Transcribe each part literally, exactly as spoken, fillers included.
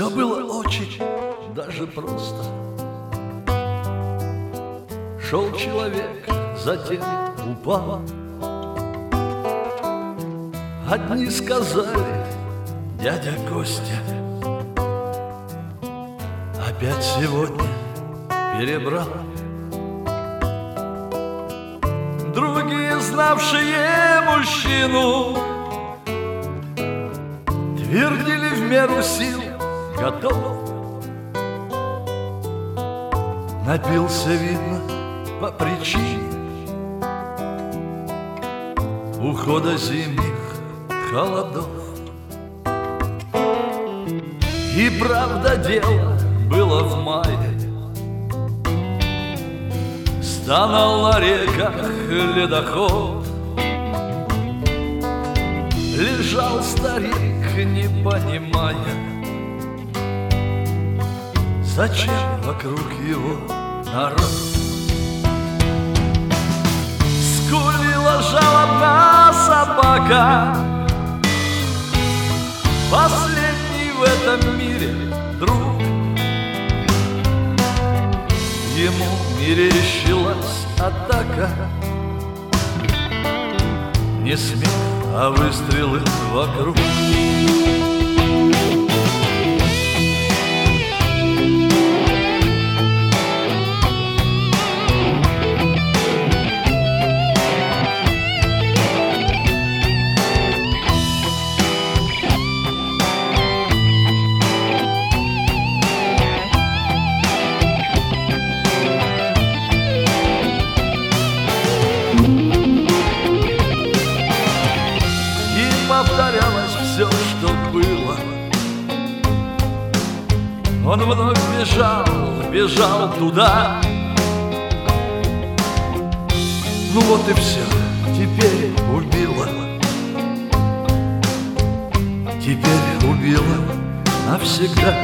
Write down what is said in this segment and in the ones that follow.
Все было очень даже просто. Шел человек, затем упал. Одни сказали: дядя Костя опять сегодня перебрал. Другие, знавшие мужчину, твердили: в меру сил готов. Напился, видно, по причине ухода зимних холодов. И правда, дело было в мае. Стонал на реках ледоход. Лежал старик, не понимая, зачем вокруг его народ. Скулила жалобно собака, последний в этом мире друг. Ему мерещилась атака, не смех, а выстрелы вокруг. Повторялось все, что было. Он вновь бежал, бежал туда. Ну вот и все, теперь убило. Теперь убило навсегда.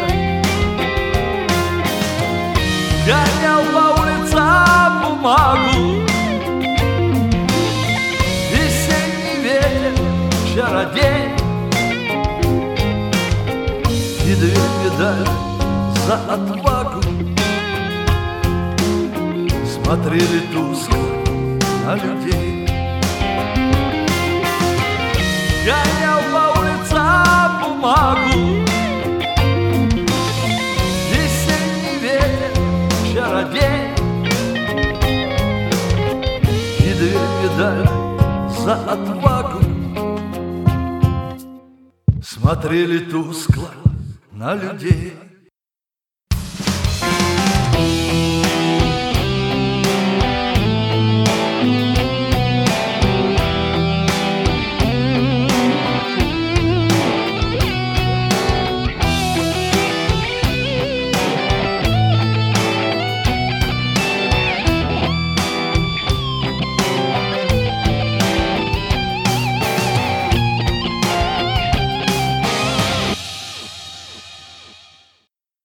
Гонял по улицам бумагу, весенний ветер, чародей, и две медали за отвагу смотрели тускло на людей. Гонял по улицам бумагу, весенний ветер, чародей, и две медали за отвагу смотрели тускло на людей.